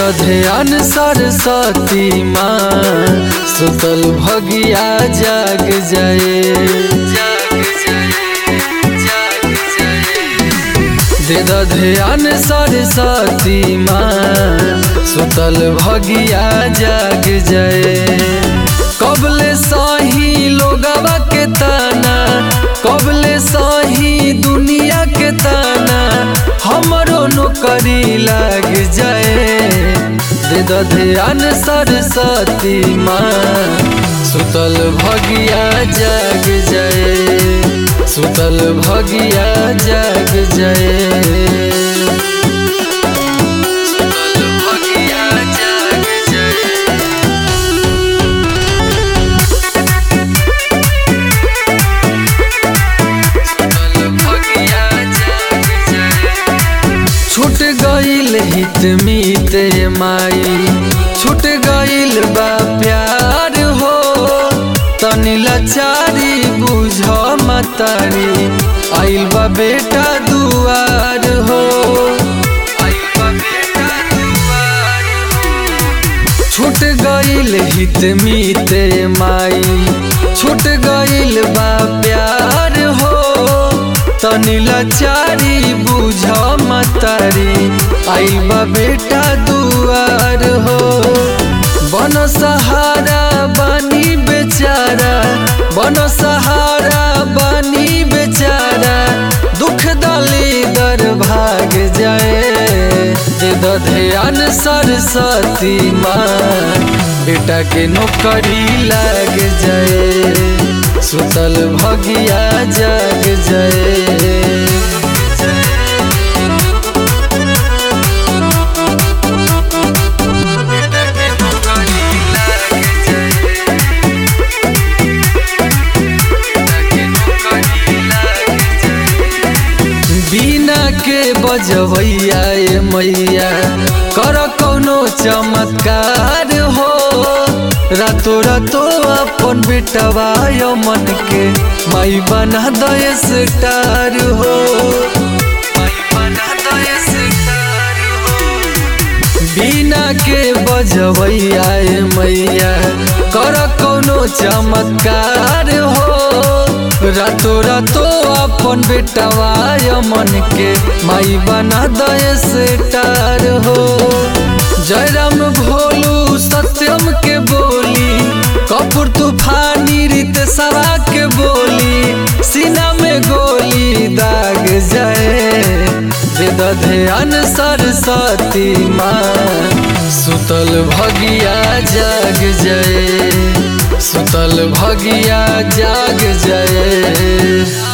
ध्यान सरस्वती माँ, सुतल भगिया जाग जाए। दे ध्यान सरस्वती माँ, सुतल भगिया जाग जाए। कबले सही लोगवा के ताना, कबले सही दुनिया के ताना, हमरो नौकरी लाग जाए। दे ध्यान सरस्वती माँ, सुतल भगिया जाग जाए, सुतल भगिया जाग जाए। छूट गईल हित मीते माई, छूट गईल बा प्यार हो। तनी लाचारी बुझ मतारी, आइल बा बेटा दुआर हो। छूट गईल हित मीते माई, छूट गईल बा प्यार हो। तनी लाचारी बुझ मतारी, आइल बा बेटा दुआर हो। बन सहारा बानी बेचारा, बन सहारा बानी बेचारा, दुख दली दर भाग जाए। दे ध्यान सरस्वती माँ, बेटा के नौकरी लाग जाए, सुतल भगिया जाग जाए। बिना के बजवैया ए मैया, कर कौनो चमत्कार हो। रातो रातो अपन बेटवा मन के माई बना दे स्टार हो। बिना के बजवैया ए मैया, कर कौनो चमत्कार हो। रातो रातो अपन बेटवा मन के माई बना दे स्टार हो। जयराम भोलू सत्यम के बोली, कपूर तूफानी रित सवा के बोली, सीना में गोली दाग जाए। दे ध्यान सरस्वती माँ, सुतल भगिया जाग जाए, सुतल भगिया जाग जाए।